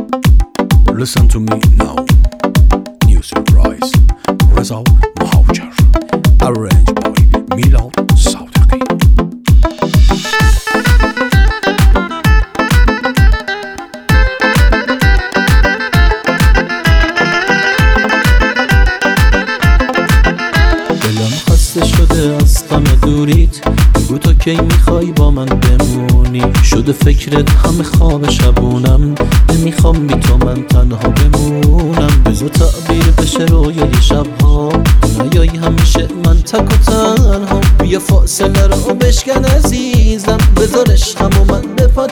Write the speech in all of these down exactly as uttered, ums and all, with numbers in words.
Listen to me now. New surprise. رضا مهاجر. Arranged by میلاد صادقی. دلم خسته شده از غم دوریت، بگو تو کی میخوای با من بمونی. شده فکرت همه خواب شبونم، نمیخوام بی تو من تنها بمونم. بذار تعبیر بشه رویای شبها، نیایی همیشه من تک و تنها. بیا فاصله رو بشکن عزیزم، بذار عشقم و من به پات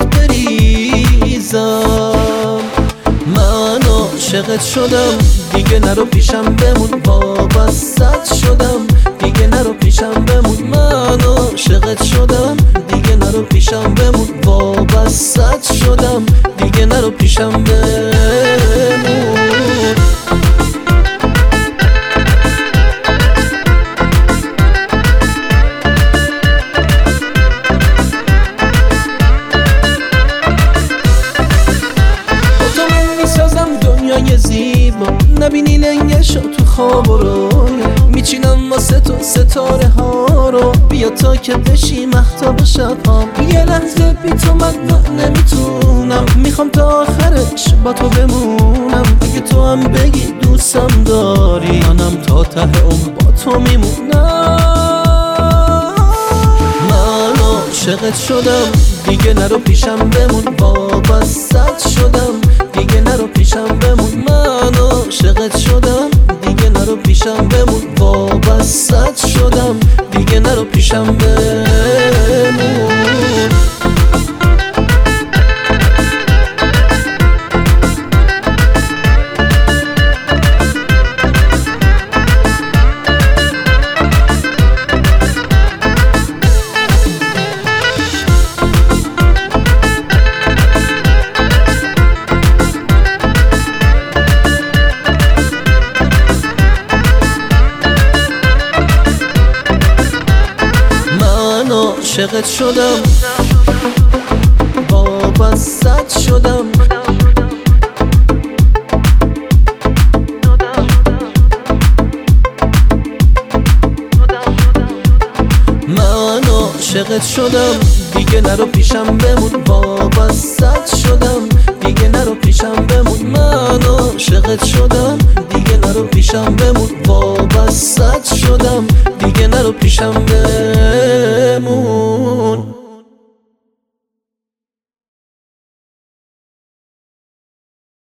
بریزم. من عاشقت شدم دیگه نرو پیشم بمون، وابستت شدم دیگه نرو پیشم بمون. من عاشقت شدم دیگه نرو پیشم بمون، وابستت شدم دیگه نرو پیشم بمون. دنیای زیبا نبینی لنگشو تو خواب و رویا، میچینم واسه تو ستاره ها رو، بیا تا که بشی مهتاب شبهام. یه لحظه بی تو من نمیتونم، میخوام تا آخرش با تو بمونم. اگه تو هم بگی دوستم داری، منم تا ته عمر با تو میمونم. من عاشقت شدم دیگه نرو پیشم بمون، وابستت شدم دیگه نرو پیشم بمون. من عاشقت شدم دیگه نرو پیشم بمون، وابستت شدم دیگه نرو پیشم بمون. عاشقت شدم وابستت شدم، من عاشقت شدم دیگه نرو پیشم بمون،